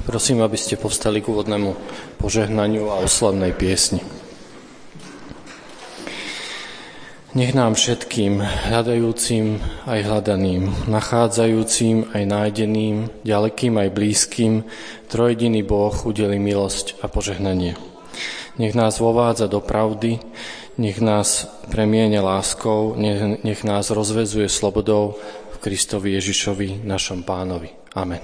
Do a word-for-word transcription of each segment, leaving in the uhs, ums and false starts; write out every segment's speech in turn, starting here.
Prosím, aby ste povstali k úvodnému požehnaniu a oslavnej piesni. Nech nám všetkým, hľadajúcim aj hľadaným, nachádzajúcim aj nájdeným, ďalekým aj blízkym, trojjediný Boh udeli milosť a požehnanie. Nech nás vovádza do pravdy, nech nás premieňa láskou, nech, nech nás rozväzuje slobodou v Kristovi Ježišovi, našom Pánovi. Amen.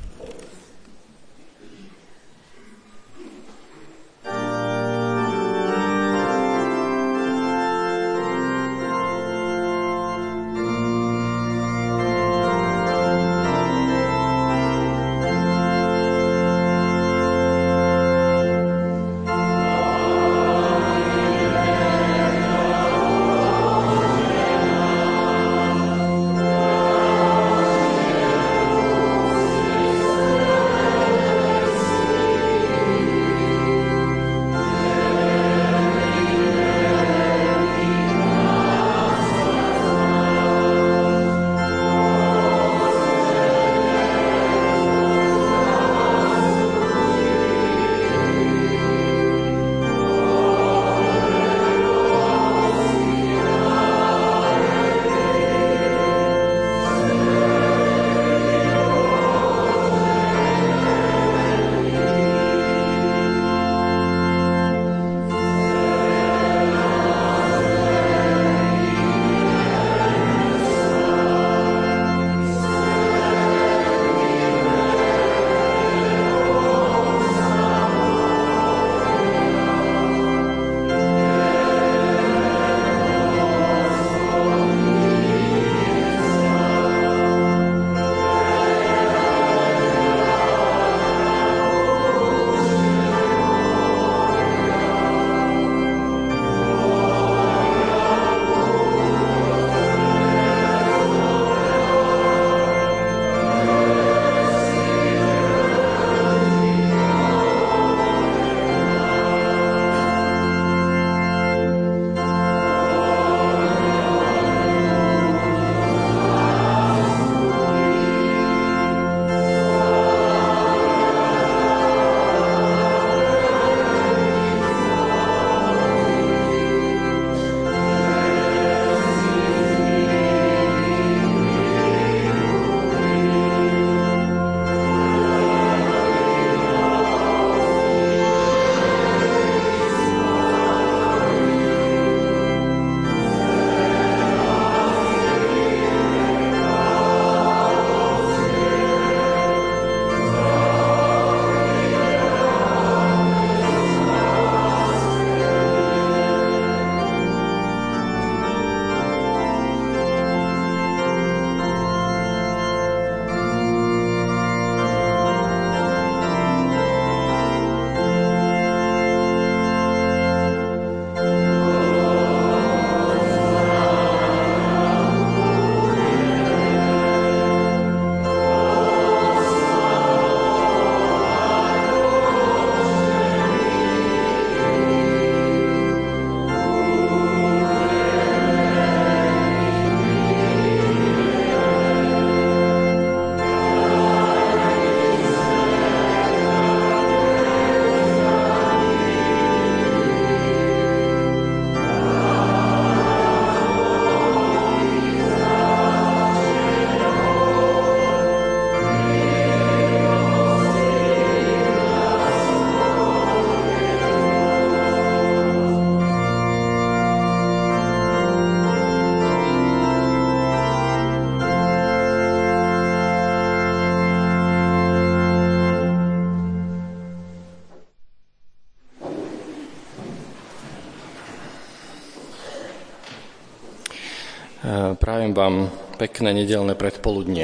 Prajem vám pekné nedeľné predpoludnie.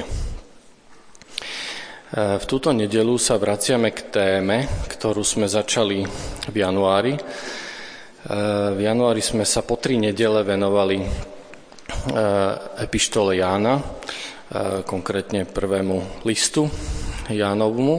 V túto nedeľu sa vraciame k téme, ktorú sme začali v januári. V januári sme sa po tri nedele venovali epištole Jána, konkrétne prvému listu Jánovmu.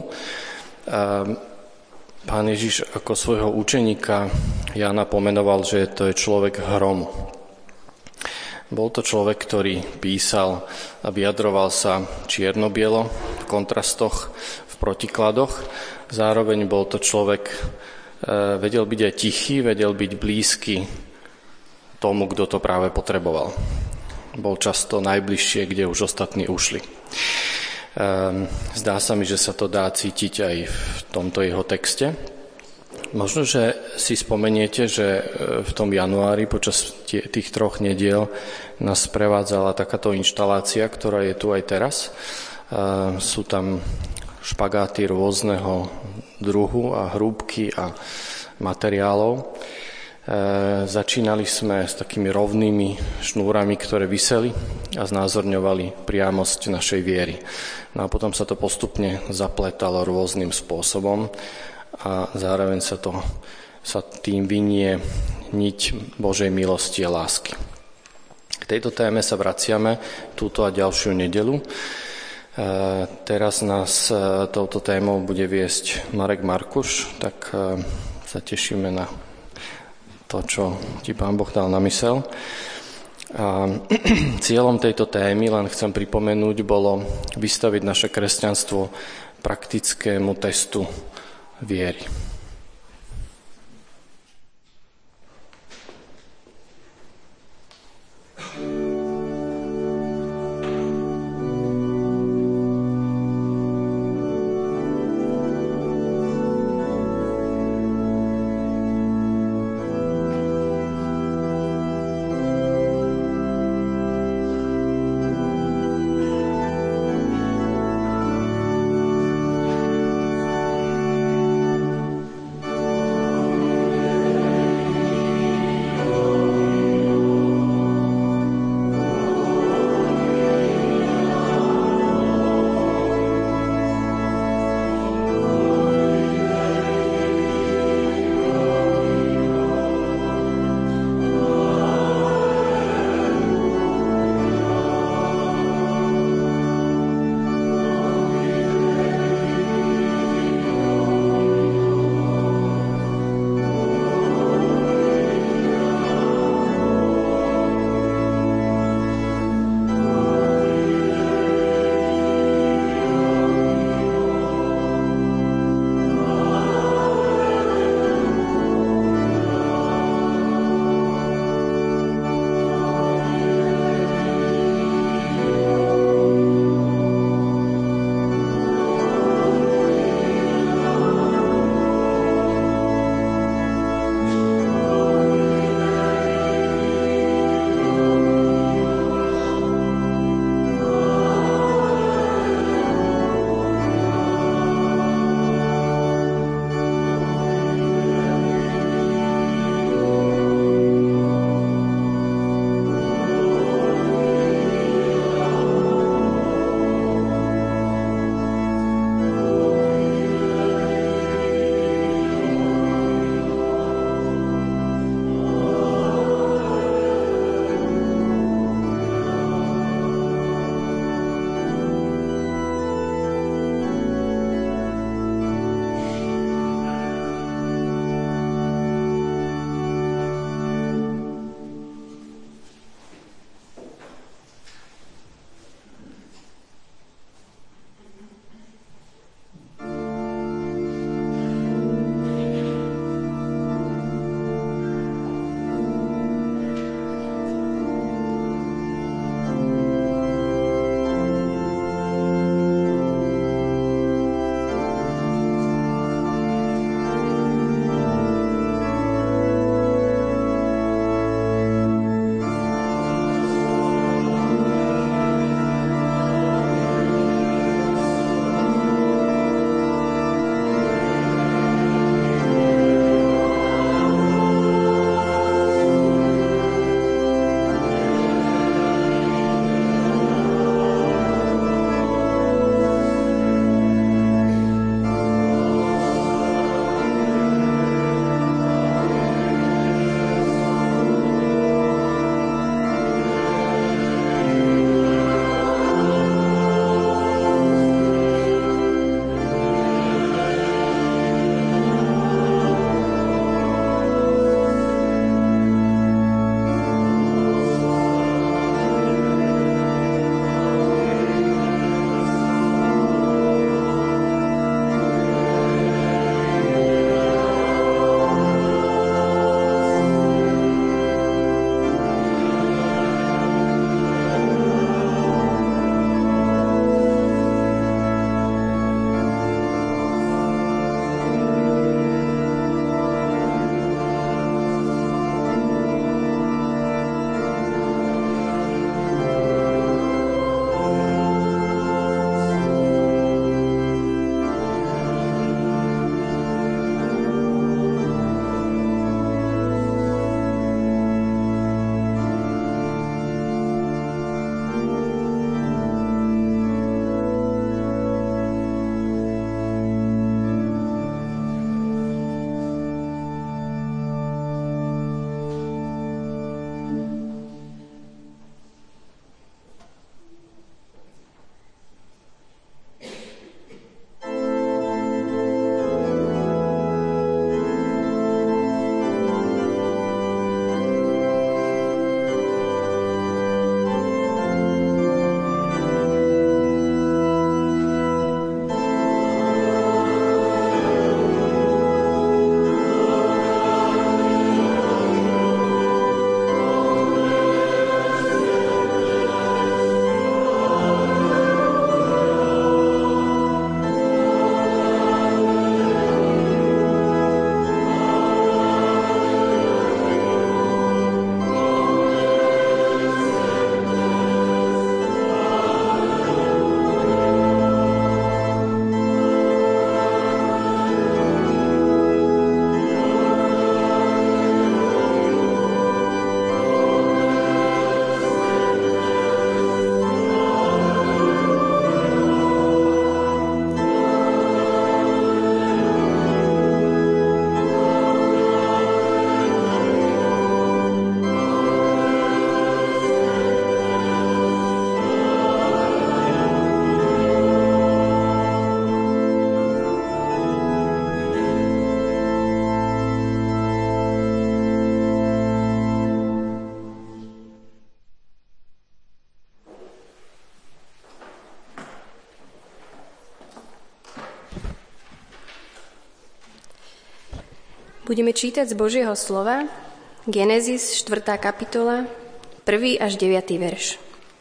Pán Ježiš ako svojho učeníka Jána pomenoval, že to je človek hromu. Bol to človek, ktorý písal a vyjadroval sa čierno-bielo v kontrastoch, v protikladoch. Zároveň bol to človek, vedel byť aj tichý, vedel byť blízky tomu, kto to práve potreboval. Bol často najbližšie, kde už ostatní ušli. Zdá sa mi, že sa to dá cítiť aj v tomto jeho texte. Možno, že si spomeniete, že v tom januári počas tých troch nediel nás prevádzala takáto inštalácia, ktorá je tu aj teraz. Sú tam špagáty rôzneho druhu a hrúbky a materiálov. Začínali sme s takými rovnými šnúrami, ktoré viseli a znázorňovali priamosť našej viery. No a potom sa to postupne zapletalo rôznym spôsobom a zároveň sa, to, sa tým vinie niť Božej milosti a lásky. K tejto téme sa vraciame túto a ďalšiu nedeľu. E, teraz nás e, touto témou bude viesť Marek Markuš, tak e, sa tešíme na to, čo ti Pán Boh dal na mysel. A cieľom tejto témy, len chcem pripomenúť, bolo vystaviť naše kresťanstvo praktickému testu viery. Budeme čítať z Božieho slova Genézis štvrtá kapitola, prvý až deviaty verš.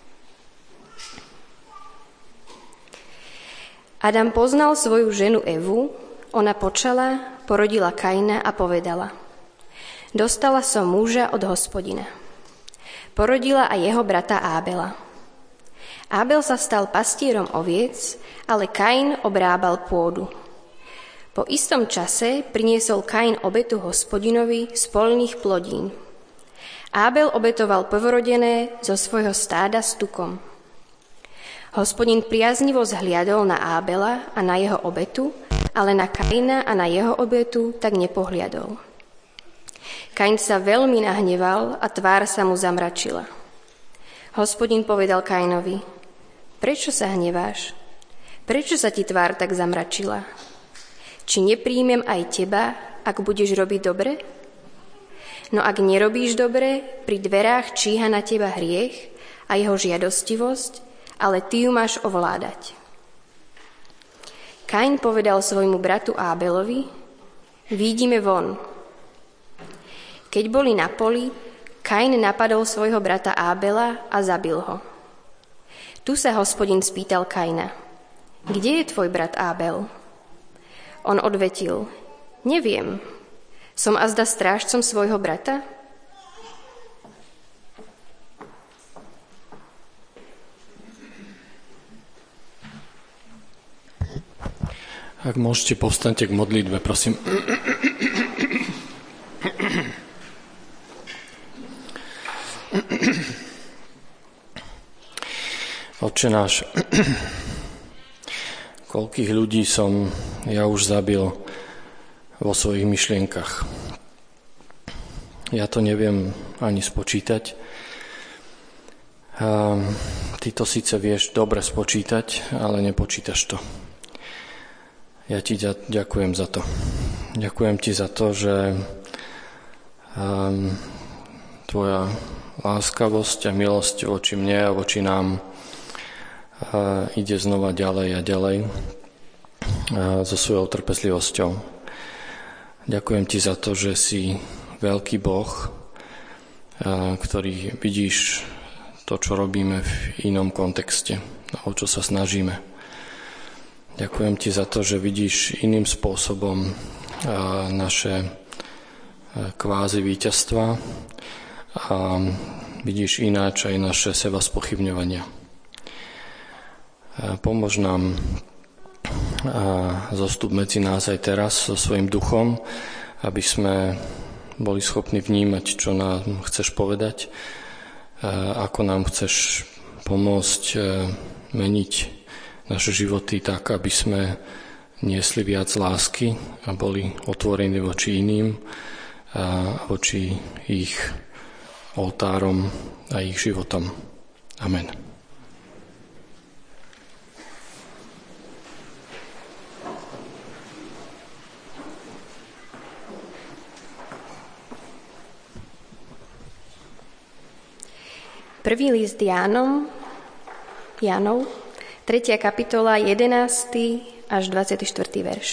Adam poznal svoju ženu Evu, ona počala, porodila Kaina a povedala: Dostala som muža od Hospodina. Porodila aj jeho brata Ábela. Ábel sa stal pastierom oviec, ale Kain obrábal pôdu. Po istom čase priniesol Kain obetu Hospodinovi z poľných plodín. Ábel obetoval prvorodené zo svojho stáda s tukom. Hospodin priaznivo zhliadol na Ábela a na jeho obetu, ale na Kaina a na jeho obetu tak nepohliadol. Kain sa veľmi nahneval a tvár sa mu zamračila. Hospodin povedal Kainovi: Prečo sa hneváš? Prečo sa ti tvár tak zamračila? Či nepríjmem aj teba, ak budeš robiť dobre? No ak nerobíš dobre, pri dverách číha na teba hriech a jeho žiadostivosť, ale ty ju máš ovládať. Kain povedal svojmu bratu Ábelovi: Výjdime von. Keď boli na poli, Kain napadol svojho brata Ábela a zabil ho. Tu sa Hospodin spýtal Kaina: Kde je tvoj brat Ábel? On odvetil: Neviem. Som azda strážcom svojho brata? Ak môžete, povstaňte k modlitbe, prosím. Otče náš, koľkých ľudí som ja už zabil vo svojich myšlienkach. Ja to neviem ani spočítať. A ty to síce vieš dobre spočítať, ale nepočítaš to. Ja ti ďakujem za to. Ďakujem ti za to, že um, tvoja láskavosť a milosť voči mne a voči nám uh, ide znova ďalej a ďalej uh, so svojou trpezlivosťou. Ďakujem ti za to, že si veľký Boh, uh, ktorý vidíš to, čo robíme v inom kontexte, o čo sa snažíme. Ďakujem ti za to, že vidíš iným spôsobom naše kvázi víťazstva a vidíš ináč aj naše seba spochybňovania. Pomôž nám zostup medzi nás aj teraz so svojím duchom, aby sme boli schopní vnímať, čo nám chceš povedať, ako nám chceš pomôcť meniť naše životy tak, aby sme niesli viac lásky a boli otvorení voči iným a voči ich oltárom a ich životom. Amen. Prvý list Jánom, Jánov, tretia kapitola, jedenásty až dvadsiaty štvrtý verš.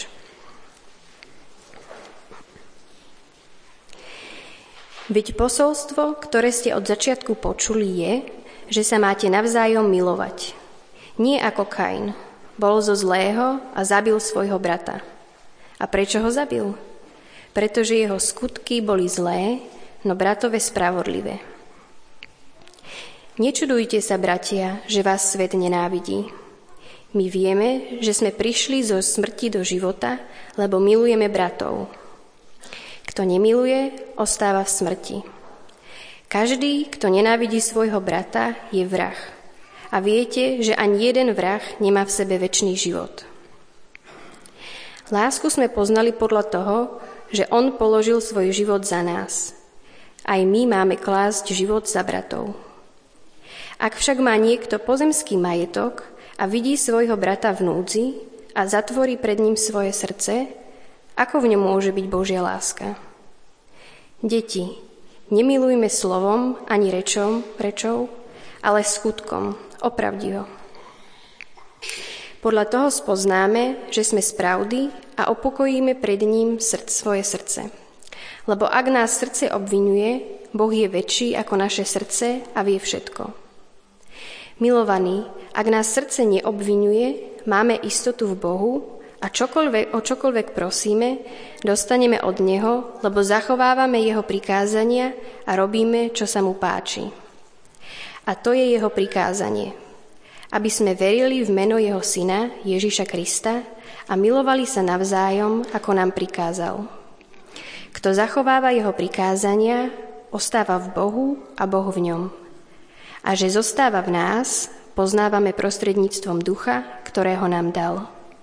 Veď posolstvo, ktoré ste od začiatku počuli, je, že sa máte navzájom milovať. Nie ako Kain, bol zo zlého a zabil svojho brata. A prečo ho zabil? Pretože jeho skutky boli zlé, no bratove spravodlivé. Nečudujte sa, bratia, že vás svet nenávidí. My vieme, že sme prišli zo smrti do života, lebo milujeme bratov. Kto nemiluje, ostáva v smrti. Každý, kto nenávidí svojho brata, je vrah. A viete, že ani jeden vrah nemá v sebe večný život. Lásku sme poznali podľa toho, že on položil svoj život za nás. Aj my máme klásť život za bratov. Ak však má niekto pozemský majetok a vidí svojho brata v núdzi a zatvorí pred ním svoje srdce, ako v ňom môže byť Božia láska? Deti, nemilujme slovom ani rečom, rečou, ale skutkom, opravdivo. Podľa toho spoznáme, že sme z pravdy a upokojíme pred ním srdc, svoje srdce. Lebo ak nás srdce obvinuje, Boh je väčší ako naše srdce a vie všetko. Milovaní, ak nás srdce neobvinuje, máme istotu v Bohu a čokoľvek, o čokoľvek prosíme, dostaneme od Neho, lebo zachovávame Jeho prikázania a robíme, čo sa mu páči. A to je Jeho prikázanie, aby sme verili v meno Jeho Syna, Ježiša Krista, a milovali sa navzájom, ako nám prikázal. Kto zachováva Jeho prikázania, ostáva v Bohu a Boh v ňom. A že zostáva v nás, poznávame prostredníctvom ducha, ktorého nám dal.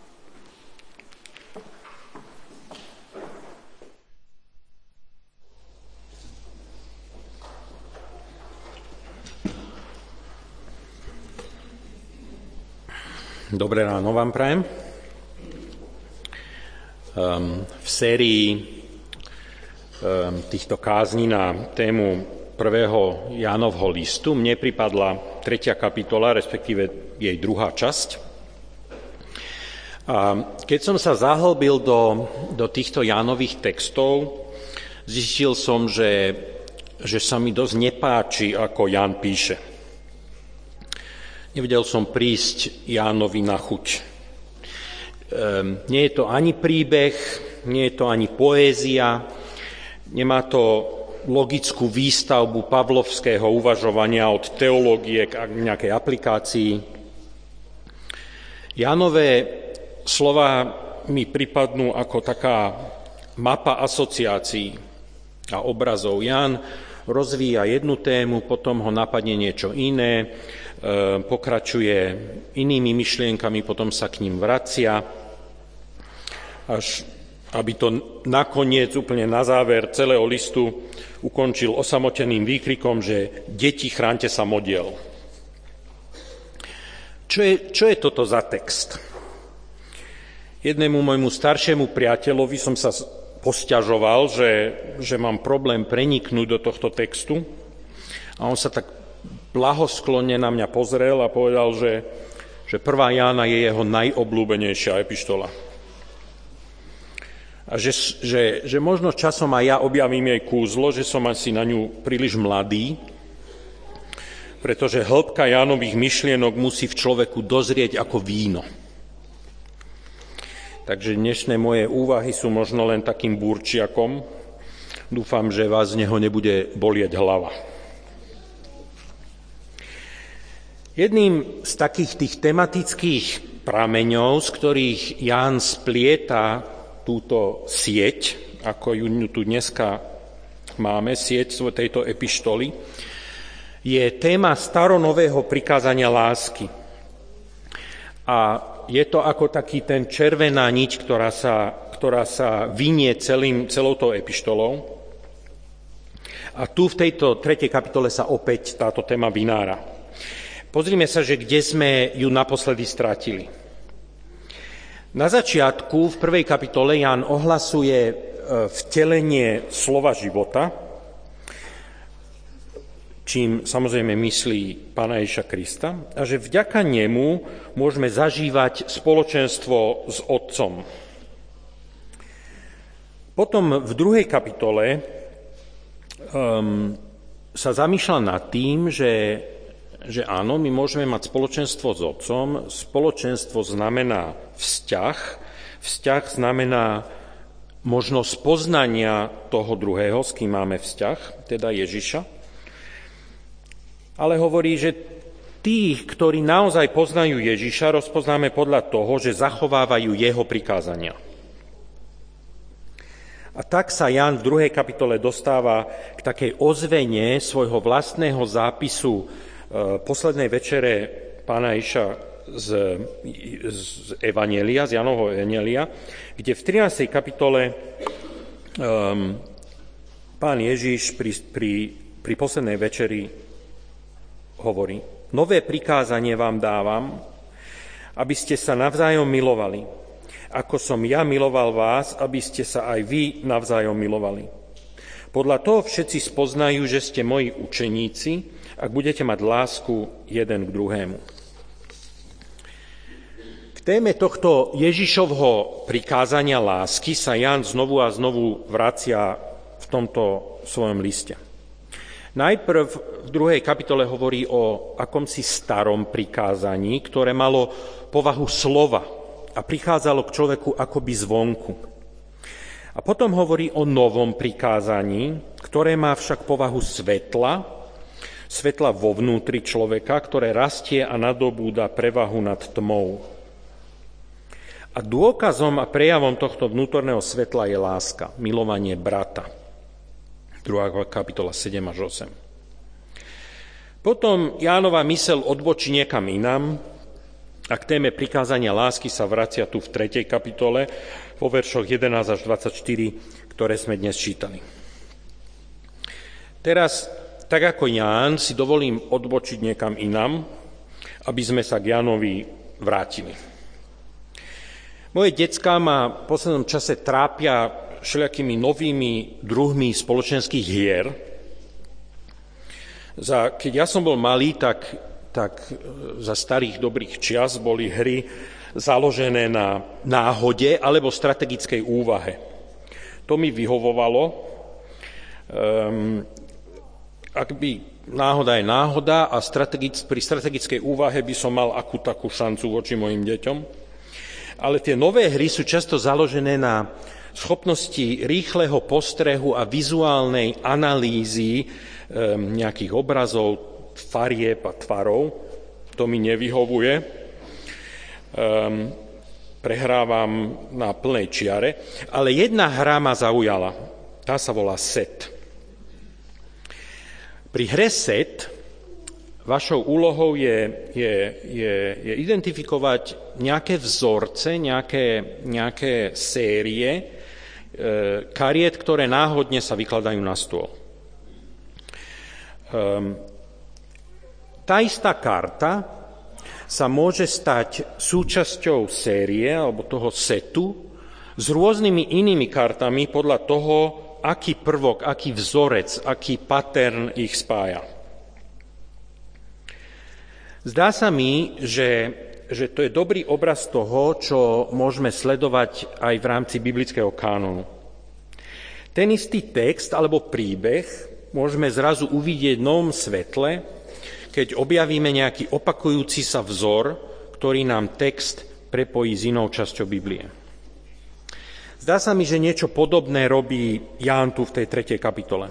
Dobré ráno vám prajem. Um, v sérii um, týchto kázní na tému prvého Jánovho listu mne pripadla tretia kapitola, respektíve jej druhá časť. A keď som sa zahlbil do, do týchto Jánových textov, zistil som, že, že sa mi dosť nepáči, ako Ján píše. Nevedel som prísť Jánovi na chuť. Ehm, nie je to ani príbeh, nie je to ani poézia, nemá to logickú výstavbu pavlovského uvažovania od teológie k nejakej aplikácii. Jánove slova mi pripadnú ako taká mapa asociácií a obrazov. Ján rozvíja jednu tému, potom ho napadne niečo iné, pokračuje inými myšlienkami, potom sa k ním vracia, až aby to nakoniec, úplne na záver celého listu, ukončil osamoteným výkrikom, že deti, chránte sa modiel. Čo je, čo je toto za text? Jednému môjmu staršiemu priateľovi som sa posťažoval, že, že mám problém preniknúť do tohto textu, a on sa tak blahosklonne na mňa pozrel a povedal, že, že prvá Jána je jeho najobľúbenejšia epištola. A že, že, že možno časom aj ja objavím jej kúzlo, že som asi na ňu príliš mladý, pretože hĺbka Jánových myšlienok musí v človeku dozrieť ako víno. Takže dnešné moje úvahy sú možno len takým búrčiakom. Dúfam, že vás z neho nebude bolieť hlava. Jedným z takých tých tematických prameňov, z ktorých Ján splieta túto sieť, ako ju tu dneska máme, sieť tejto epištoly, je téma staronového prikázania lásky. A je to ako taký ten červená niť, ktorá sa, ktorá sa vynie celým, celou tou epištolou. A tu v tejto tretej kapitole sa opäť táto téma vynára. Pozrime sa, že kde sme ju naposledy stratili. Na začiatku, v prvej kapitole, Ján ohlasuje vtelenie slova života, čím samozrejme myslí Pána Ježiša Krista, a že vďaka nemu môžeme zažívať spoločenstvo s Otcom. Potom v druhej kapitole um, sa zamýšľa nad tým, že že áno, my môžeme mať spoločenstvo s Otcom. Spoločenstvo znamená vzťah. Vzťah znamená možnosť poznania toho druhého, s kým máme vzťah, teda Ježiša. Ale hovorí, že tých, ktorí naozaj poznajú Ježiša, rozpoznáme podľa toho, že zachovávajú jeho prikázania. A tak sa Ján v druhej kapitole dostáva k takej ozvene svojho vlastného zápisu poslednej večere Pána Ježiša z, z Evanjelia, z Jánovho Evanjelia, kde v trinástej kapitole um, Pán Ježiš pri, pri, pri poslednej večeri hovorí: nové prikázanie vám dávam, aby ste sa navzájom milovali. Ako som ja miloval vás, aby ste sa aj vy navzájom milovali. Podľa toho všetci spoznajú, že ste moji učeníci, ak budete mať lásku jeden k druhému. K téme tohto Ježišovho prikázania lásky sa Ján znovu a znovu vracia v tomto svojom liste. Najprv v druhej kapitole hovorí o akomsi starom prikázaní, ktoré malo povahu slova a prichádzalo k človeku akoby zvonku. A potom hovorí o novom prikázaní, ktoré má však povahu svetla, svetla vo vnútri človeka, ktoré rastie a nadobúda prevahu nad tmou. A dôkazom a prejavom tohto vnútorného svetla je láska, milovanie brata. druhá kapitola sedem až osem. Potom Jánova myseľ odbočí niekam inám a k téme prikázania lásky sa vracia tu v tretej kapitole vo veršoch jedenásť až dvadsaťštyri, ktoré sme dnes čítali. Teraz, tak ako Ján, si dovolím odbočiť niekam inám, aby sme sa k Jánovi vrátili. Moje decká ma v poslednom čase trápia všelijakými novými druhmi spoločenských hier. Za, keď ja som bol malý, tak, tak za starých dobrých čias boli hry založené na náhode alebo strategickej úvahe. To mi vyhovovalo. Um, ak by náhoda je náhoda a strategic, pri strategickej úvahe by som mal akú takú šancu voči mojim deťom. Ale tie nové hry sú často založené na schopnosti rýchleho postrehu a vizuálnej analýzy um, nejakých obrazov, farieb a tvarov. To mi nevyhovuje. Um, prehrávam na plnej čiare. Ale jedna hra ma zaujala. Tá sa volá set. Pri hre set vašou úlohou je, je, je, je identifikovať nejaké vzorce, nejaké, nejaké série kariet, ktoré náhodne sa vykladajú na stôl. Um, tá istá karta sa môže stať súčasťou série alebo toho setu s rôznymi inými kartami podľa toho, aký prvok, aký vzorec, aký pattern ich spája. Zdá sa mi, že, že to je dobrý obraz toho, čo môžeme sledovať aj v rámci biblického kánonu. Ten istý text alebo príbeh môžeme zrazu uvidieť v novom svetle, keď objavíme nejaký opakujúci sa vzor, ktorý nám text prepojí s inou časťou Biblie. Zdá sa mi, že niečo podobné robí Ján tu v tej tretej kapitole.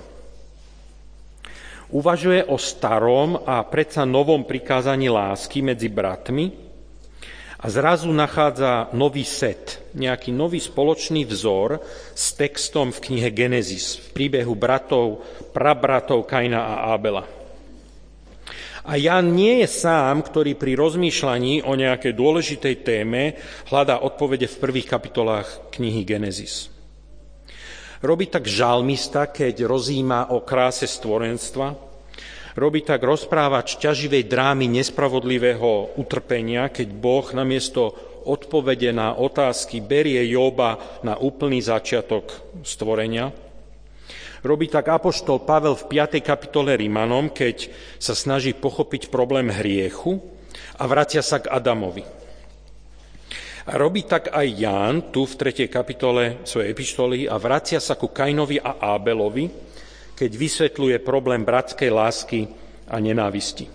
Uvažuje o starom a predsa novom prikázaní lásky medzi bratmi a zrazu nachádza nový set, nejaký nový spoločný vzor s textom v knihe Genesis, v príbehu bratov, prabratov Kaina a Ábela. A Ján nie je sám, ktorý pri rozmýšľaní o nejakej dôležitej téme hľadá odpovede v prvých kapitolách knihy Genesis. Robí tak žalmista, keď rozíma o kráse stvorenstva. Robí tak rozprávač ťaživej drámy nespravodlivého utrpenia, keď Boh namiesto odpovede na otázky berie Jóba na úplný začiatok stvorenia. Robí tak apoštol Pavel v piatej kapitole Rimanom, keď sa snaží pochopiť problém hriechu a vracia sa k Adamovi. A robí tak aj Ján tu v tretej kapitole svojej epištoly a vracia sa ku Kainovi a Ábelovi, keď vysvetľuje problém bratskej lásky a nenávisti.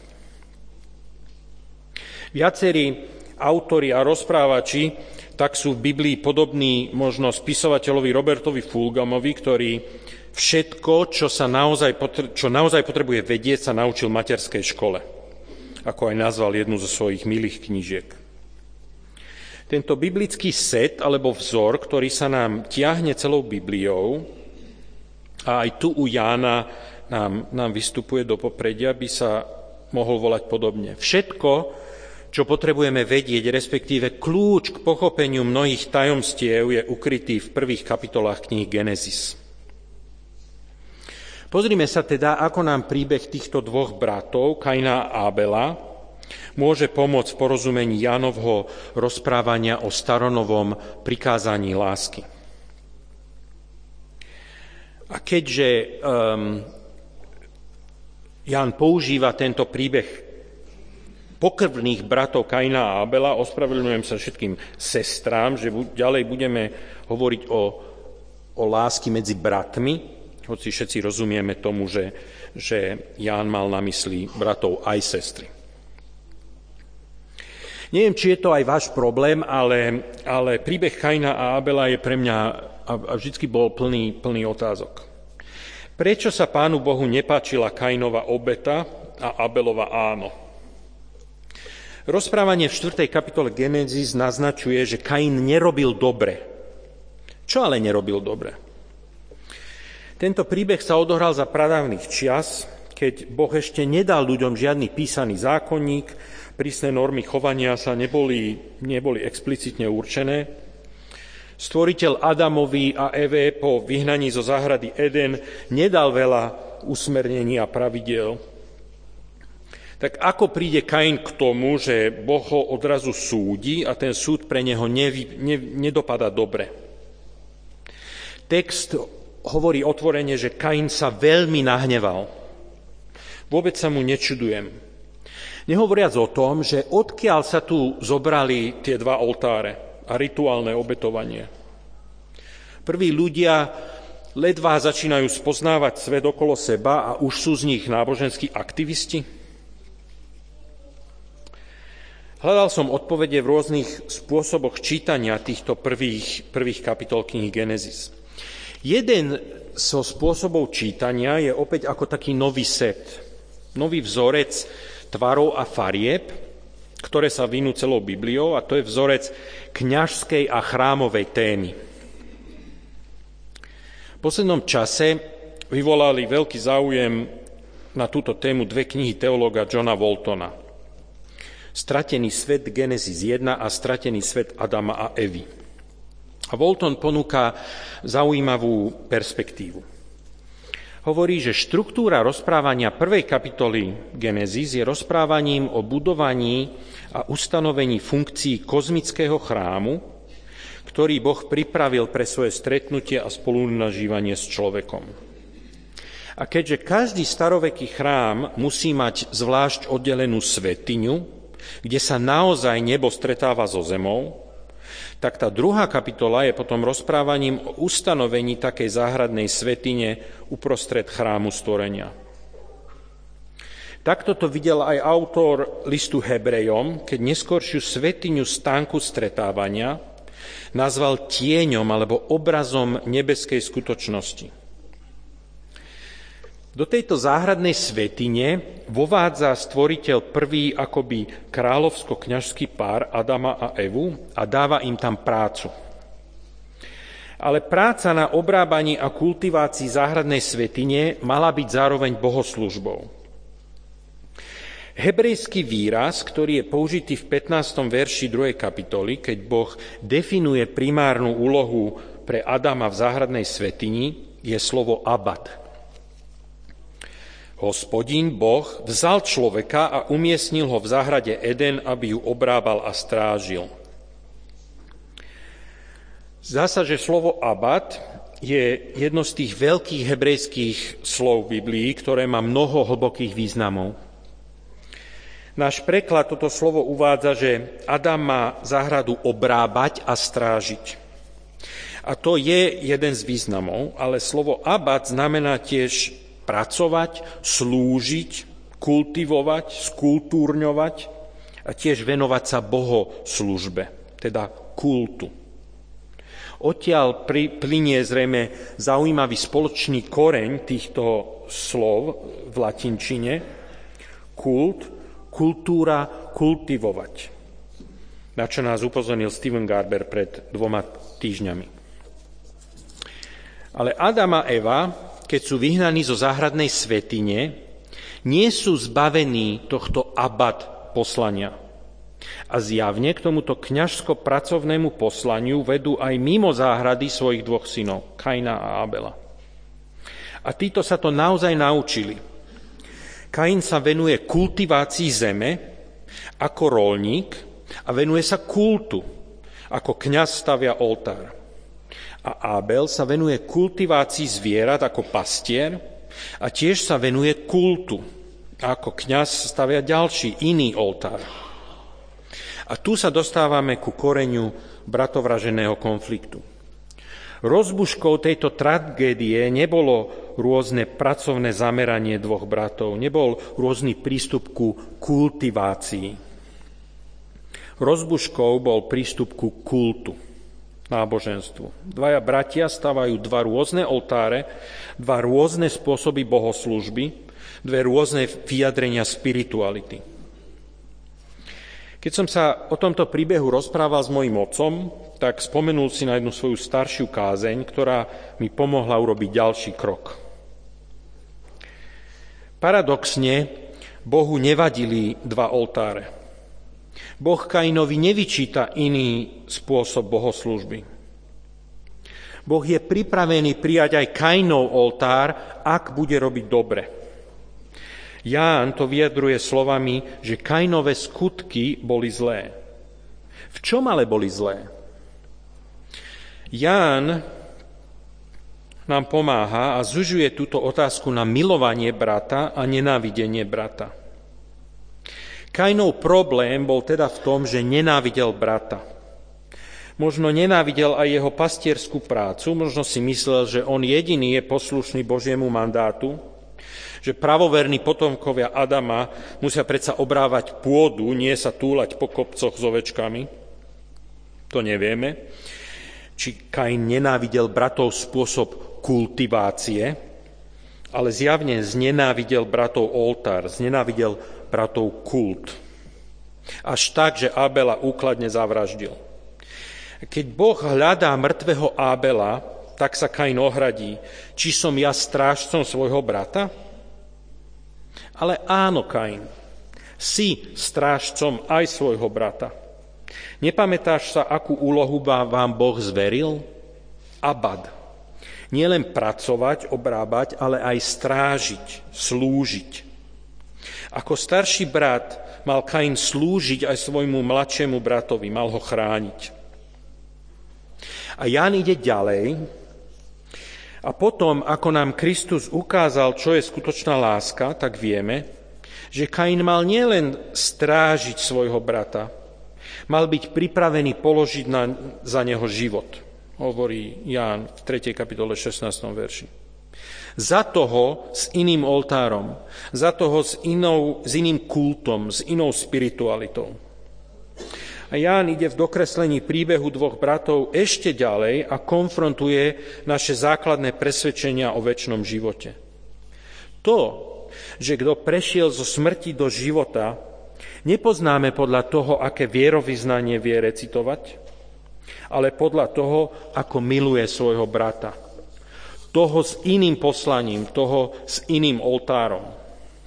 Viacerí autori a rozprávači tak sú v Biblii podobní možno spisovateľovi Robertovi Fulgamovi, ktorý všetko, čo, sa naozaj, čo naozaj potrebuje vedieť, sa naučil v materskej škole, ako aj nazval jednu zo svojich milých knížiek. Tento biblický set alebo vzor, ktorý sa nám tiahne celou Bibliou, a aj tu u Jána nám, nám vystupuje do popredia, by sa mohol volať podobne. Všetko, čo potrebujeme vedieť, respektíve kľúč k pochopeniu mnohých tajomstiev, je ukrytý v prvých kapitolách knihy Genesis. Pozrime sa teda, ako nám príbeh týchto dvoch bratov, Kaina a Ábela, môže pomôcť v porozumení Jánovho rozprávania o staronovom prikázaní lásky. A keďže um, Ján používa tento príbeh pokrvných bratov Kaina a Ábela, ospravedlňujem sa všetkým sestrám, že ďalej budeme hovoriť o, o lásky medzi bratmi hoci všetci rozumieme tomu, že, že Ján mal na mysli bratov aj sestry. Neviem, či je to aj váš problém, ale, ale príbeh Kaina a Abela je pre mňa a vždycky bol plný, plný otázok. Prečo sa Pánu Bohu nepáčila Kainova obeta a Abelova áno? Rozprávanie v štvrtej kapitole Genesis naznačuje, že Kain nerobil dobre. Čo ale nerobil dobre? Tento príbeh sa odohral za pradávnych čias, keď Boh ešte nedal ľuďom žiadny písaný zákonník, prísne normy chovania sa neboli, neboli explicitne určené. Stvoriteľ Adamovi a Eve po vyhnaní zo záhrady Eden nedal veľa usmernení a pravidiel. Tak ako príde Kain k tomu, že Boh ho odrazu súdi a ten súd pre neho nevy, ne, nedopadá dobre? Text hovorí otvorene, že Kain sa veľmi nahneval. Vôbec sa mu nečudujem. Nehovoriac o tom, že odkiaľ sa tu zobrali tie dva oltáre a rituálne obetovanie. Prví ľudia ledvá začínajú spoznávať svet okolo seba a už sú z nich náboženskí aktivisti. Hľadal som odpovede v rôznych spôsoboch čítania týchto prvých, prvých kapitol knihy Genesis. Jeden zo spôsobov čítania je opäť ako taký nový set, nový vzorec tvarov a farieb, ktoré sa vinú celou Bibliou, a to je vzorec kňažskej a chrámovej témy. V poslednom čase vyvolali veľký záujem na túto tému dve knihy teológa Johna Waltona. Stratený svet Genesis jeden a Stratený svet Adama a Evy. A Walton ponúka zaujímavú perspektívu. Hovorí, že štruktúra rozprávania prvej kapitoly Genesis je rozprávaním o budovaní a ustanovení funkcií kozmického chrámu, ktorý Boh pripravil pre svoje stretnutie a spolunažívanie s človekom. A keďže každý staroveký chrám musí mať zvlášť oddelenú svätyňu, kde sa naozaj nebo stretáva so zemou, tak tá druhá kapitola je potom rozprávaním o ustanovení takej záhradnej svätyne uprostred chrámu stvorenia. Takto to videl aj autor listu Hebrejom, keď neskoršiu svätyňu stánku stretávania nazval tieňom alebo obrazom nebeskej skutočnosti. Do tejto záhradnej svätyne vovádza stvoriteľ prvý akoby kráľovsko-kňažský pár Adama a Evu a dáva im tam prácu. Ale práca na obrábaní a kultivácii záhradnej svätyne mala byť zároveň bohoslužbou. Hebrejský výraz, ktorý je použitý v pätnástom verši druhej kapitoly, keď Boh definuje primárnu úlohu pre Adama v záhradnej svätyni, je slovo abad. Hospodin Boh vzal človeka a umiestnil ho v záhrade Eden, aby ju obrábal a strážil. Zdá sa, že slovo abad je jedno z tých veľkých hebrejských slov v Biblii, ktoré má mnoho hlbokých významov. Náš preklad toto slovo uvádza, že Adam má záhradu obrábať a strážiť. A to je jeden z významov, ale slovo abad znamená tiež pracovať, slúžiť, kultivovať, skultúrňovať a tiež venovať sa bohoslužbe, teda kultu. Odtiaľ plynie zrejme zaujímavý spoločný koreň týchto slov v latinčine. Kult, kultúra, kultivovať. Na čo nás upozornil Stephen Garber pred dvoma týždňami. Ale Adam a Eva, keď sú vyhnaní zo záhradnej svätyne, nie sú zbavení tohto abad poslania. A zjavne k tomuto kňažsko-pracovnému poslaniu vedú aj mimo záhrady svojich dvoch synov, Kaina a Abela. A títo sa to naozaj naučili. Kain sa venuje kultivácii zeme ako roľník a venuje sa kultu, ako kňaz stavia oltár. A Abel sa venuje kultivácii zvierat ako pastier a tiež sa venuje kultu. A ako kňaz stavia ďalší, iný oltár. A tu sa dostávame ku koreňu bratovraženého konfliktu. Rozbuškou tejto tragédie nebolo rôzne pracovné zameranie dvoch bratov, nebol rôzny prístup ku kultivácii. Rozbuškou bol prístup ku kultu, náboženstvu. Dvaja bratia stavajú dva rôzne oltáre, dva rôzne spôsoby bohoslúžby, dve rôzne vyjadrenia spirituality. Keď som sa o tomto príbehu rozprával s mojím otcom, tak spomenul si na jednu svoju staršiu kázeň, ktorá mi pomohla urobiť ďalší krok. Paradoxne, Bohu nevadili dva oltáre. Boh Kainovi nevyčíta iný spôsob bohoslúžby. Boh je pripravený prijať aj Kainov oltár, ak bude robiť dobre. Ján to vyjadruje slovami, že Kainové skutky boli zlé. V čom ale boli zlé? Ján nám pomáha a zužuje túto otázku na milovanie brata a nenávidenie brata. Kainov problém bol teda v tom, že nenávidel brata. Možno nenávidel aj jeho pastierskú prácu, možno si myslel, že on jediný je poslušný Božiemu mandátu, že pravoverní potomkovia Adama musia predsa obrávať pôdu, nie sa túlať po kopcoch s ovečkami. To nevieme. Či Kain nenávidel bratov spôsob kultivácie, ale zjavne znenávidel bratov oltár, znenávidel bratov kult. Až tak, že Abela úkladne zavraždil. Keď Boh hľadá mŕtvého Abela, tak sa Kain ohradí. Či som ja strážcom svojho brata? Ale áno, Kain, si strážcom aj svojho brata. Nepamätáš sa, akú úlohu vám Boh zveril? Abad. Nielen pracovať, obrábať, ale aj strážiť, slúžiť. Ako starší brat mal Kain slúžiť aj svojmu mladšiemu bratovi, mal ho chrániť. A Ján ide ďalej a potom, ako nám Kristus ukázal, čo je skutočná láska, tak vieme, že Kain mal nielen strážiť svojho brata, mal byť pripravený položiť na, za neho život, hovorí Ján v tretej kapitole šestnástom verši. Za toho s iným oltárom, za toho s, inou, s iným kultom, s inou spiritualitou. A Ján ide v dokreslení príbehu dvoch bratov ešte ďalej a konfrontuje naše základné presvedčenia o večnom živote. To, že kto prešiel zo smrti do života, nepoznáme podľa toho, aké vierovyznanie vie recitovať, ale podľa toho, ako miluje svojho brata. Toho s iným poslaním, toho s iným oltárom.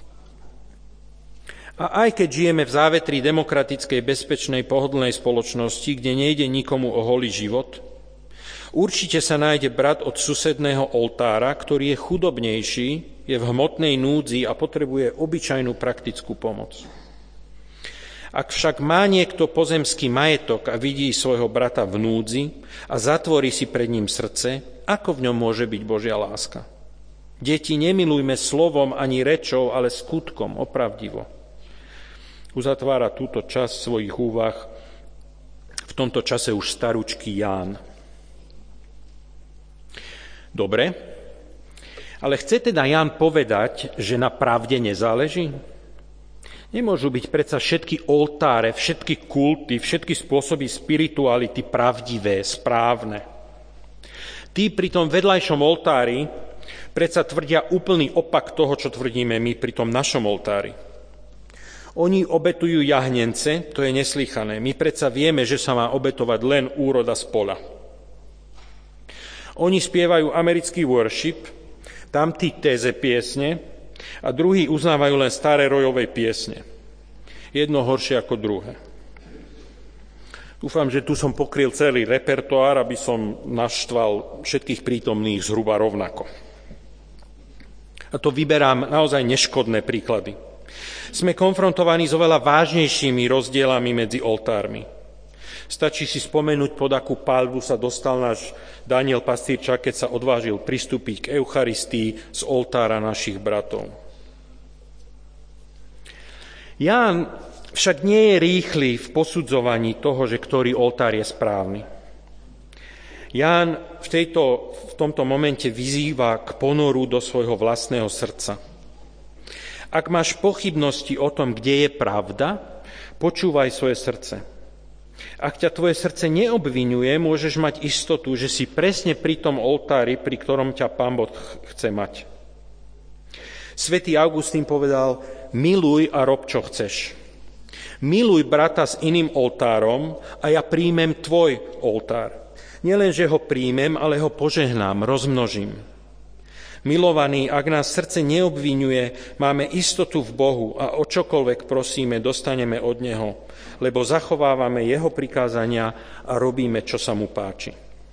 A aj keď žijeme v závetrí demokratickej, bezpečnej, pohodlnej spoločnosti, kde nejde nikomu o holý život, určite sa nájde brat od susedného oltára, ktorý je chudobnejší, je v hmotnej núdzi a potrebuje obyčajnú praktickú pomoc. Ak však má niekto pozemský majetok a vidí svojho brata v núdzi a zatvorí si pred ním srdce, ako v ňom môže byť Božia láska? Deti, nemilujme slovom ani rečou, ale skutkom, opravdivo. Uzatvára túto časť svojich úvah v tomto čase už starúčky Ján. Dobre, ale chce teda Ján povedať, že na pravde nezáleží? Nemôžu byť predsa všetky oltáre, všetky kulty, všetky spôsoby spirituality pravdivé, správne. Tí pri tom vedľajšom oltári predsa tvrdia úplný opak toho, čo tvrdíme my pri tom našom oltári. Oni obetujú jahnence, to je neslýchané. My predsa vieme, že sa má obetovať len úroda z poľa. Oni spievajú americký worship, tamtí téze piesne a druhí uznávajú len staré rojové piesne. Jedno horšie ako druhé. Dúfam, že tu som pokryl celý repertoár, aby som naštval všetkých prítomných zhruba rovnako. A to vyberám naozaj neškodné príklady. Sme konfrontovaní s oveľa vážnejšími rozdielami medzi oltármi. Stačí si spomenúť, pod akú paľbu sa dostal náš Daniel Pastýrčak, keď sa odvážil pristúpiť k Eucharistii z oltára našich bratov. Ján však nie je rýchly v posudzovaní toho, že ktorý oltár je správny. Ján v, tejto, v tomto momente vyzýva k ponoru do svojho vlastného srdca. Ak máš pochybnosti o tom, kde je pravda, počúvaj svoje srdce. Ak ťa tvoje srdce neobvinuje, môžeš mať istotu, že si presne pri tom oltári, pri ktorom ťa Pán Boh chce mať. Svätý Augustín povedal, miluj a rob, čo chceš. Miluj brata s iným oltárom a ja príjmem tvoj oltár. Nielen, že ho príjmem, ale ho požehnám, rozmnožím. Milovaní, ak nás srdce neobvinuje, máme istotu v Bohu a o čokoľvek prosíme, dostaneme od Neho, lebo zachovávame Jeho prikázania a robíme, čo sa mu páči.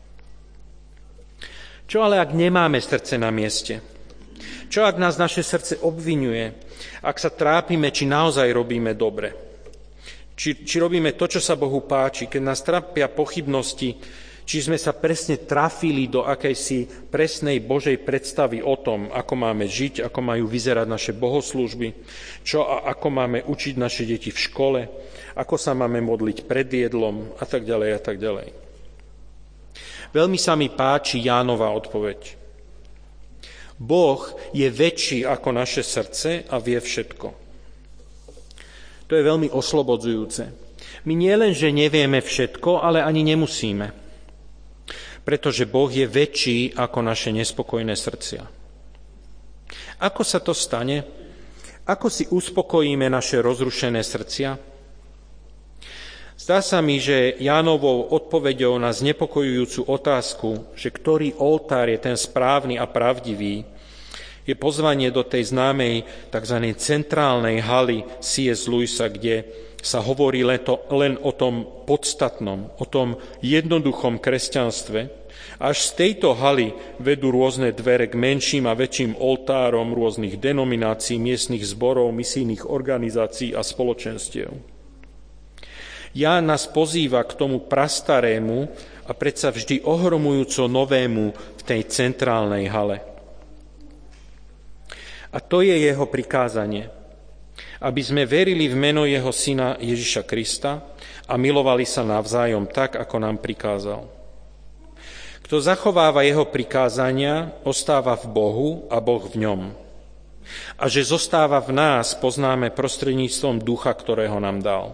Čo ale, ak nemáme srdce na mieste? Čo, ak nás naše srdce obvinuje? Ak sa trápime, či naozaj robíme dobre? Či, či robíme to, čo sa Bohu páči? Keď nás trápia pochybnosti, či sme sa presne trafili do akejsi presnej Božej predstavy o tom, ako máme žiť, ako majú vyzerať naše bohoslúžby, čo a ako máme učiť naše deti v škole, ako sa máme modliť pred jedlom a tak ďalej a tak ďalej. Veľmi sa mi páči Jánova odpoveď. Boh je väčší ako naše srdce a vie všetko. To je veľmi oslobodzujúce. My nielen, že nevieme všetko, ale ani nemusíme. Pretože Boh je väčší ako naše nespokojné srdcia. Ako sa to stane? Ako si uspokojíme naše rozrušené srdcia? Zdá sa mi, že Jánovou odpoveďou na znepokojujúcu otázku, že ktorý oltár je ten správny a pravdivý, je pozvanie do tej známej tzv. Centrálnej haly C S. Lewisa, kde sa hovorí len o tom podstatnom, o tom jednoduchom kresťanstve. Až z tejto haly vedú rôzne dvere k menším a väčším oltárom rôznych denominácií, miestnych zborov, misijných organizácií a spoločenstiev. Ján nás pozýva k tomu prastarému a predsa vždy ohromujúco novému v tej centrálnej hale. A to je jeho prikázanie. Aby sme verili v meno jeho syna Ježiša Krista a milovali sa navzájom tak, ako nám prikázal. Kto zachováva jeho prikázania, ostáva v Bohu a Boh v ňom. A že zostáva v nás, poznáme prostredníctvom ducha, ktorého nám dal.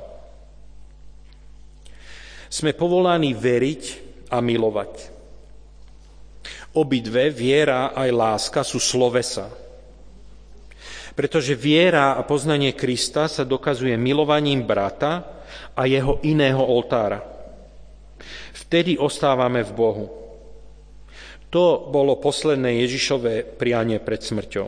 Sme povolaní veriť a milovať. Obidve, viera aj láska, sú slovesa. Pretože viera a poznanie Krista sa dokazuje milovaním brata a jeho iného oltára. Vtedy ostávame v Bohu. To bolo posledné Ježišové prianie pred smrťou.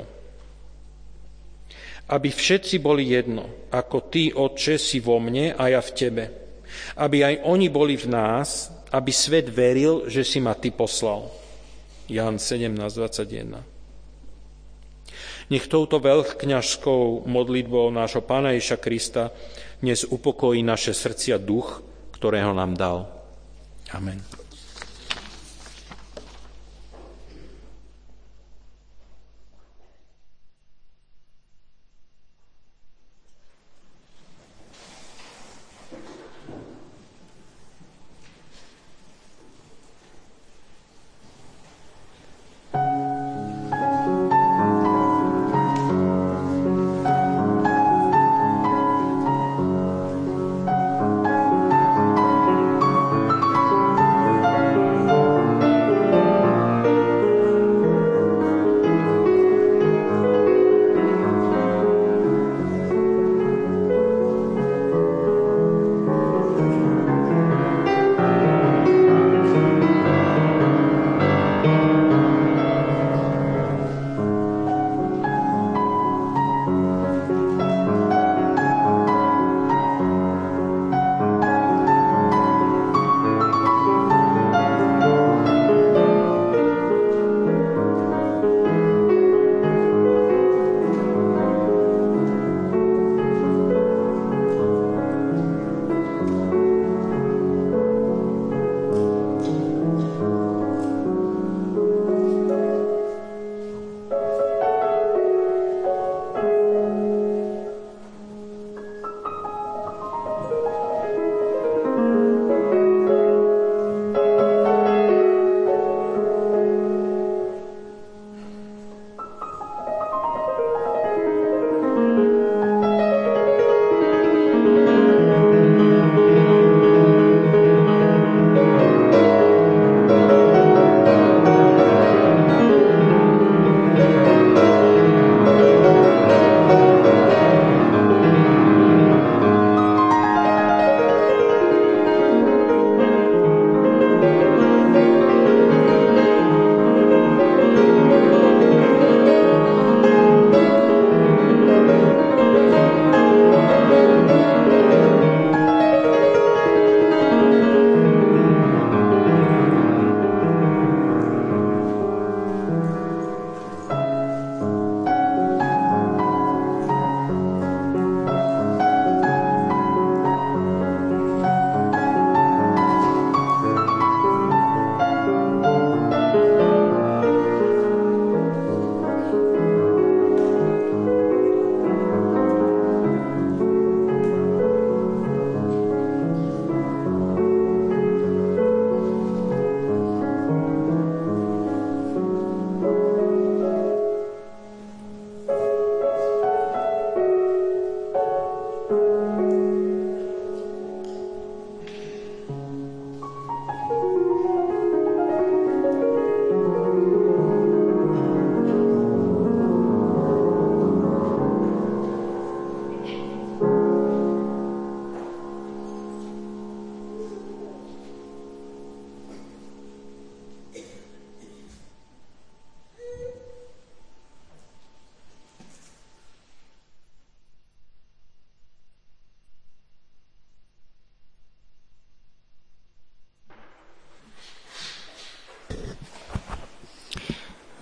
Aby všetci boli jedno, ako ty, Otče, si vo mne a ja v tebe. Aby aj oni boli v nás, aby svet veril, že si ma ty poslal. Ján sedemnásť dvadsaťjeden. Nech touto veľkňažskou modlitbou nášho Pána Ježiša Krista dnes upokojí naše srdcia duch, ktorého nám dal. Amen.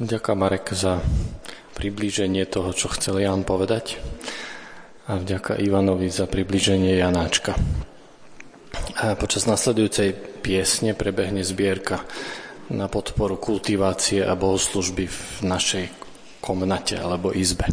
Ďakujem, Marek, za priblíženie toho, čo chcel Ján povedať. A vďaka Ivanovi za priblíženie Janáčka. A počas nasledujúcej piesne prebehne zbierka na podporu kultivácie a bohoslužby v našej komnate alebo izbe.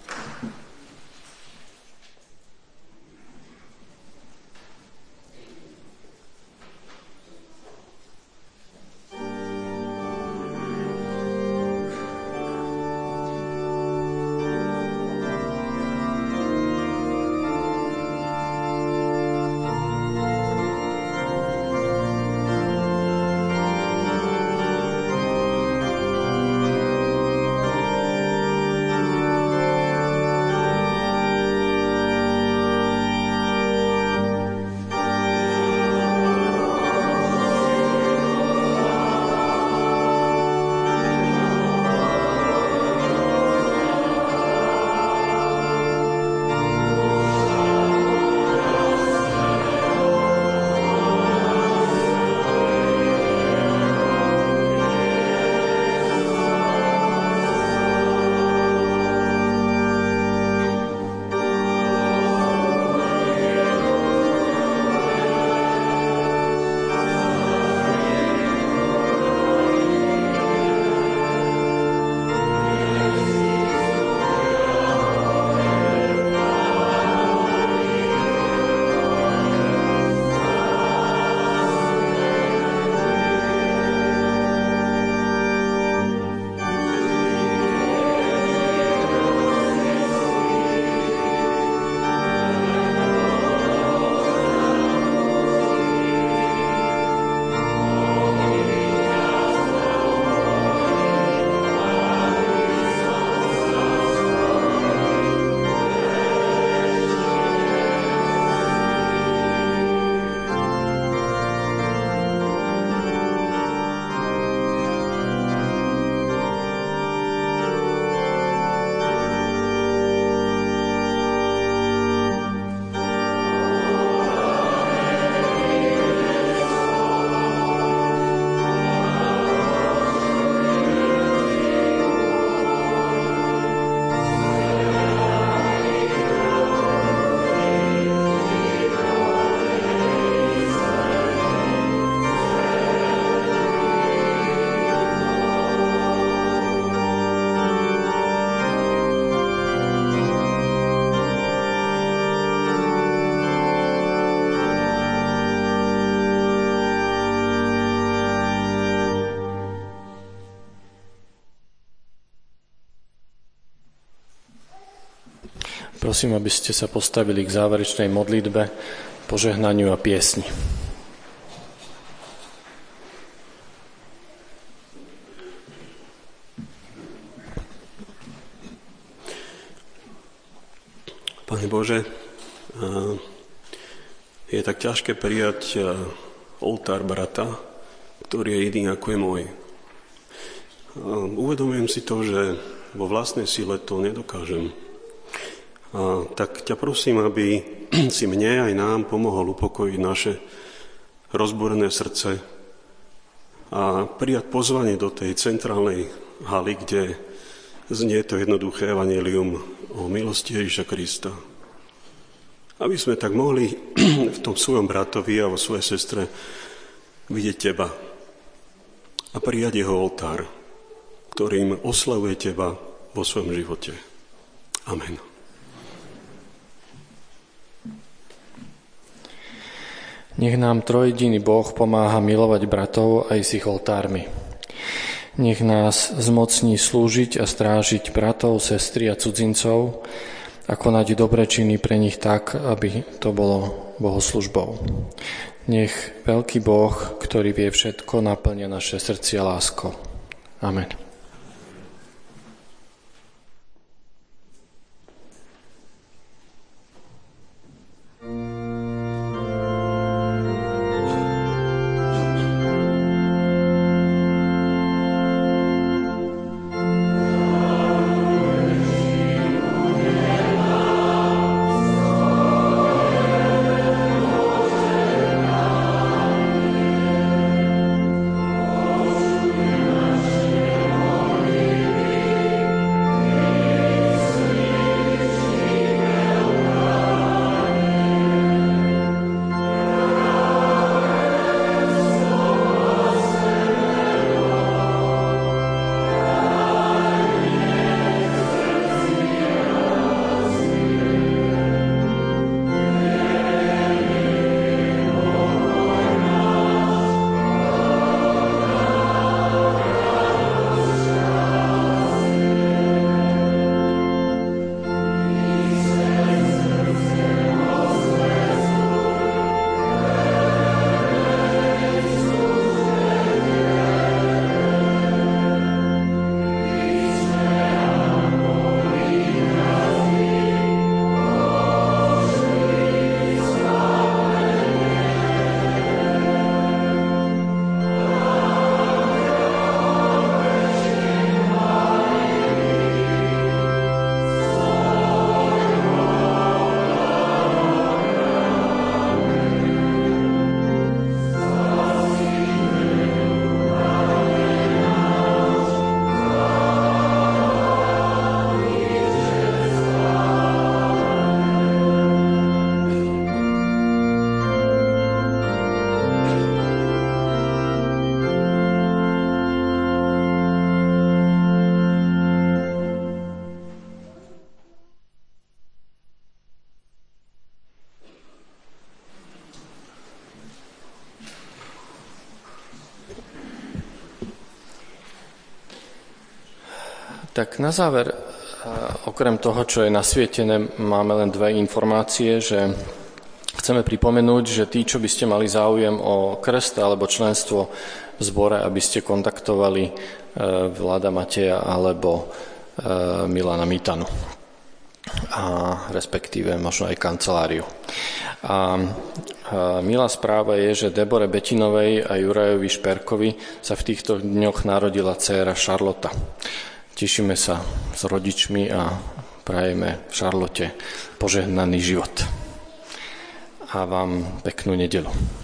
Prosím, aby ste sa postavili k záverečnej modlitbe, požehnaniu a piesni. Pane Bože, je tak ťažké prijať oltár brata, ktorý je iný ako je môj. Uvedomujem si to, že vo vlastnej sile to nedokážem. A tak ťa prosím, aby si mne aj nám pomohol upokojiť naše rozborené srdce a prijať pozvanie do tej centrálnej haly, kde znie to jednoduché evanjelium o milosti Ježiša Krista. Aby sme tak mohli v tom svojom bratovi a vo svojej sestre vidieť teba a prijať jeho oltár, ktorým oslavuje teba vo svojom živote. Amen. Nech nám trojjediný Boh pomáha milovať bratov aj s ich oltármi. Nech nás zmocní slúžiť a strážiť bratov, sestry a cudzincov a konať dobre činy pre nich tak, aby to bolo bohoslužbou. Nech veľký Boh, ktorý vie všetko, naplňa naše srdcia láskou. Amen. Oh Tak na záver, okrem toho, čo je nasvietené, máme len dve informácie, že chceme pripomenúť, že tí, čo by ste mali záujem o krst alebo členstvo v zbore, aby ste kontaktovali Vlada Mateja alebo Milana Mitanu. A respektíve možno aj kanceláriu. A, a milá správa je, že Debore Betinovej a Jurajovi Šperkovi sa v týchto dňoch narodila dcéra Šarlota. Tešíme sa s rodičmi a prajeme Šarlote požehnaný život. A vám peknú nedeľu.